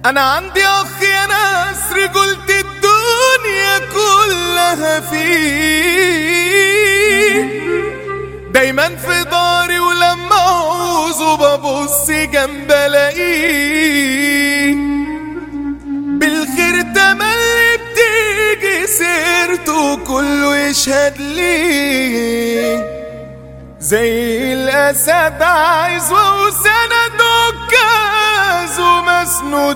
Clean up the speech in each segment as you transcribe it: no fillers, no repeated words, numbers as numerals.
انا عندي اخ يا ناس رجولة الدنيا كلها فيه، دايما في داري ولما اعوزه ببص جنب الاقيه، بالخير تملي بتيجي سيرته كله يشهد ليه، زي الاسد عايز وسند عكاز ومسنود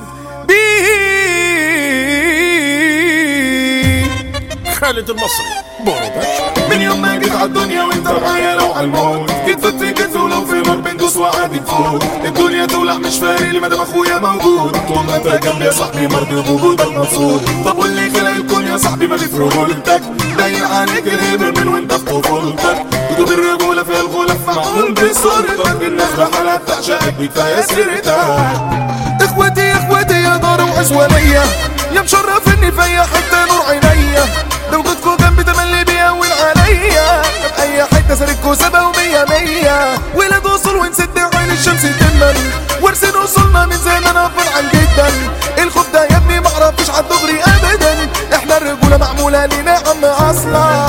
بيه. خالد المصري برودكشن. من يوم ما جيت عالدنيا وانت معايا لو عالموت، كتفك في كتفي ولو في نار بندوس وعادي نفوت، الدنيا تولع مش فارق لي مادام اخويا موجود، طول ما انت جنبي يا صاحبي مرضي بوجودك مبسوط. طب واللي خلق الكون يا صاحبي ما في رجولتك، باين عليك الهبل من وانت في طفولتك، كتب الرجولة فيها الغلاف معمول بصورتك، الناس بحالها بتعشقك بكفاية سيرتك. اخوتي يا دار وعزوانية، يا مشرفني في اي حتة نور عينيا، لو جيتكوا جنبي تملي بيهون عليا، في اي حتة ساركوا 7 و100 100، ولاد وصول ونسد عين الشمس تمن، وارسل وصولنا من زمان فرحان جدا، الخوف ده يا ابني معرفش عالدغري ابدا، احنا الرجولة معمولة لينا يا عم اصلا.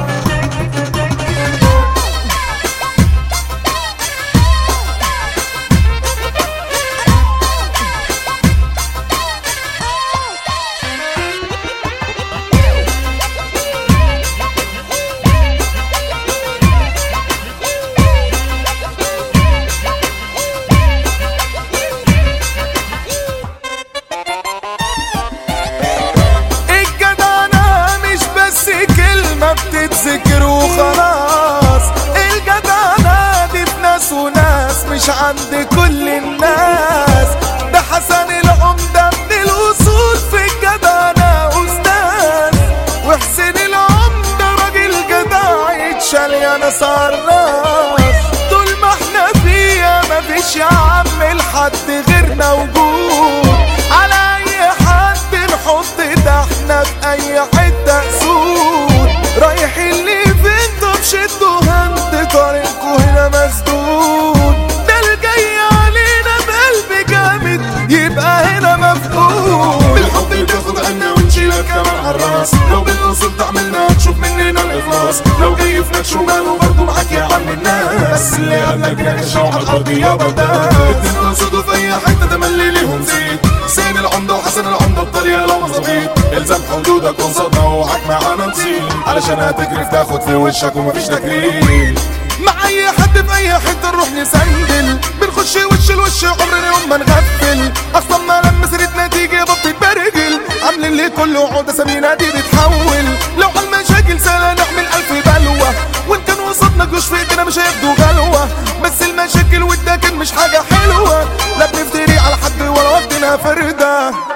بتتذكر وخلاص، الجدعنة دي في ناس وناس مش عند كل الناس، ده حسن العمدة من الوصول في الجدعنة أستاذ، وحسين العمدة راجل جدع يتشال يا ناس عالراس، طول ما احنا فيها مفيش يا عم الحد غيرنا وجود، على أي حد نحط ده احنا في أي حتة سود، رايح اللي فين طب شدوا هند طريقكوا هنا مسدود، ده الجاي علينا بقلب جامد يبقى هنا مفقود، بالحب بتاخد عنا ونشيلك كمان عالراس، لو بالأصول تعملنا تشوف مننا الإخلاص، لو جاي في نكش وماله برضه معاك يا عم الناس، اللي قبلك نكش على الأرض يا بدات، اتنين قصدوا في أي حتة تملي ليهم زيت، حسين العمدة وحسن العمدة بطريقة لو مظبيط، الزم حدودك وانصدنا وعاك معانا نصيب، علشان هتجري تاخد في وشك ومفيش تكريم، مع اي حد في اي حته نروح نسندل، بنخش وش الوش عمرنا يوم ما نغفل، اصلا ما لما سيرتنا تيجي بطل برجل، عاملين ليه كله عقده سمينه دي بتحول، لو على المشاكل سهله نعمل 1000 بلوه، وان كان وسطنا جيوش في ايدينا مش هياخدوا غلوه، بس المشاكل والدكن مش حاجه حلوه، لا بنفتري على حد ولا وقتنا فرده.